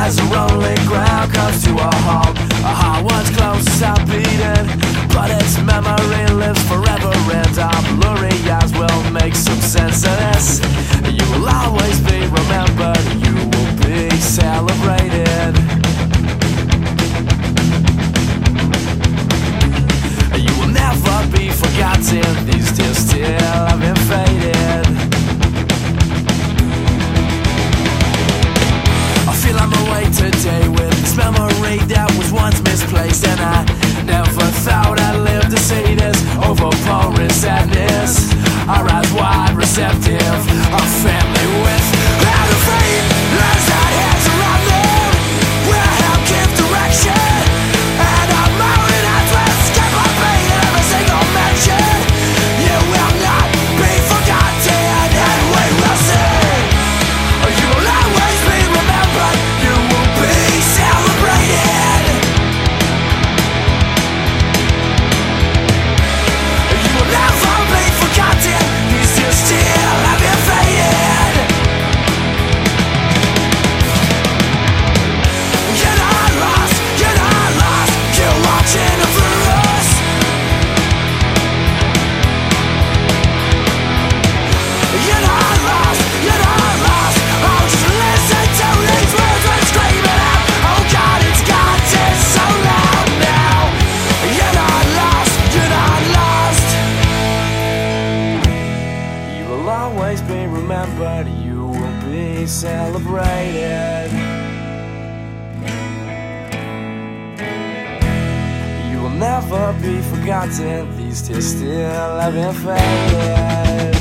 as the rolling ground comes to a halt. Our heart once close, stop beating, but its memory lives forever, and our blurry eyes will make some sense of this. You will always be remembered, you will be celebrated. You will never be forgotten, these tears still haven't faded. I feel I'm away today with this memory that was once misplaced, and I never thought I'd live to see this overpowering sadness. Our eyes wide receptive, our family without a faith, lives our heads around them. We'll help give direction, and our mountain eyes will escape our pain in every single mention. You will not be forgotten, and we will sing. You will always be remembered, you will be celebrated. You will never be forgotten, these tears still haven't faded. You're not lost, you're not lost, you're watching over us. You're not lost, you're not lost. Oh, just listen to these words when screaming out. Oh God, it's gotten so loud now. You're not lost, you're not lost. You will always be remembered, you will be celebrated. You will never be forgotten, these tears still haven't faded.